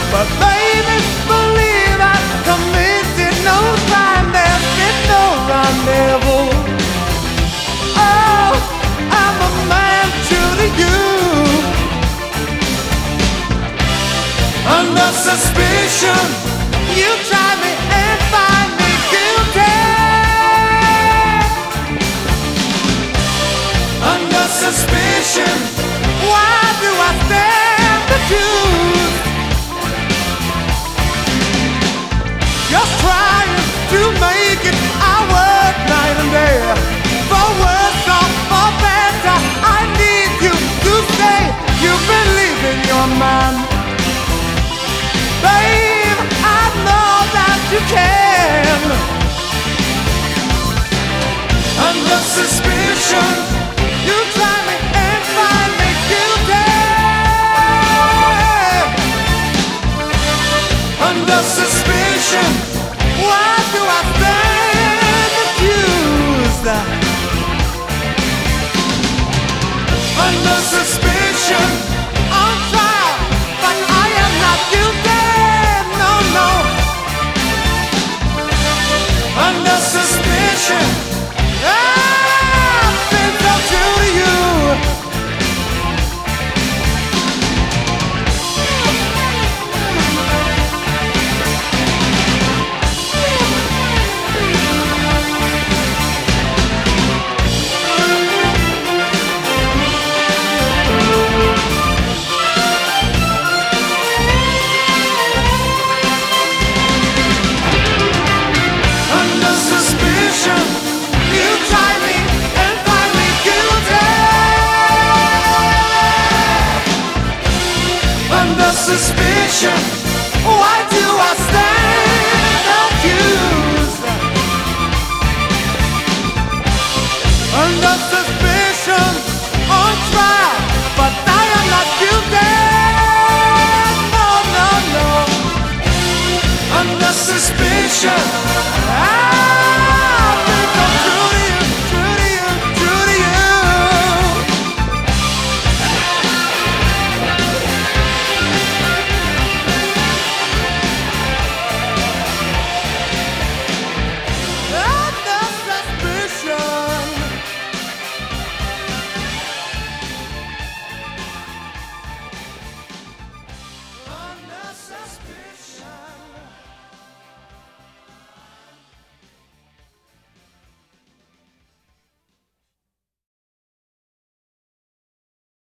But baby, believe I committed no crime. There's been no rendezvous. Oh, I'm a man true to you. Under suspicion, you try me and find me guilty. Under suspicion, why do I stand accused? Just trying to make it. I work night and day. For worse or for better, I need you to say you believe in your man. Babe, I know that you can. Under suspicion,